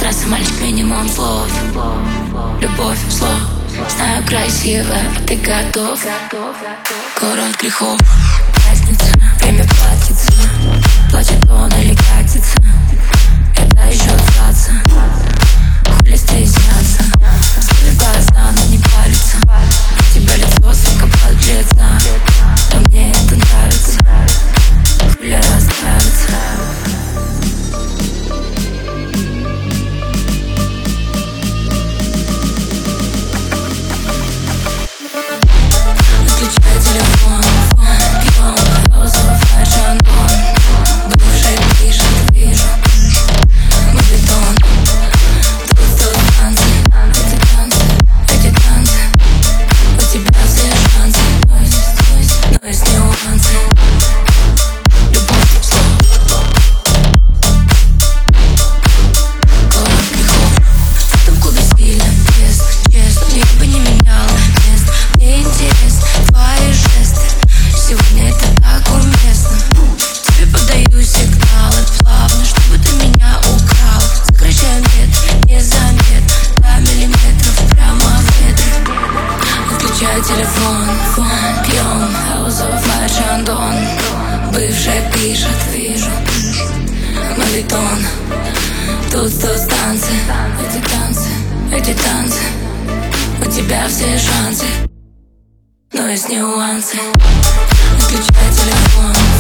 мясо, мальчик, минимум слов. Любовь, слов. Знаю, красивая, а ты готов. Город грехов. Разница, время платится. Плачет он или катится. Это еще остаться. Хули стесняться. Смотри в глаза, но не париться. У тебя лицо, сука, подлеца. Но мне это нравится. Хули расстраиваться. Выключай телефон, пьем розовый фэшн-тон. Бывший пишет, вижу, мы бетон. Тут танцы, эти танцы. У тебя все шансы, но есть нюансы. Любовь, слов. Город грехов. В этом клубе стиля, честно, я бы не меняла мест. Мне интересны твои жесты. Сегодня это так уместно. Тебе подаю сигналы плавно, чтобы ты меня украл. Сокращаем метр, незаметно. До миллиметров прямо в метре. Выключай телефон, пьем розовый фэшн-тон. Бывшая пишет, вижу, мавитон. Тут танцы, эти танцы. У тебя все шансы, но есть нюансы. Выключай телефон.